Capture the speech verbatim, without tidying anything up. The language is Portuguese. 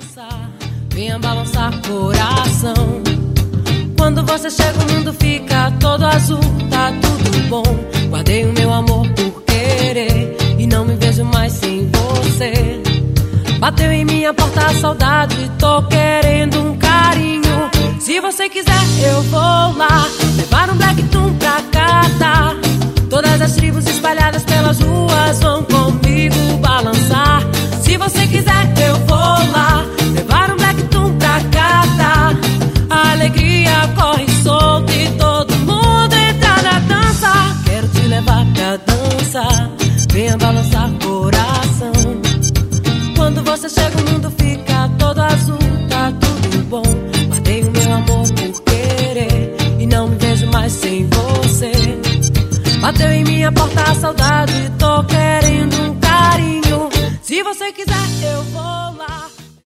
balançar, venha balançar coração. Quando você chega o mundo fica todo azul, tá tudo bom. Guardei o meu amor por querer e não me vejo mais sem você. Bateu em minha porta a saudade, tô querendo um carinho. Se você quiser eu vou lá, levar um black tum pra catar. Todas as tribos espalhadas pelas ruas vão comigo balançar. Se você quiser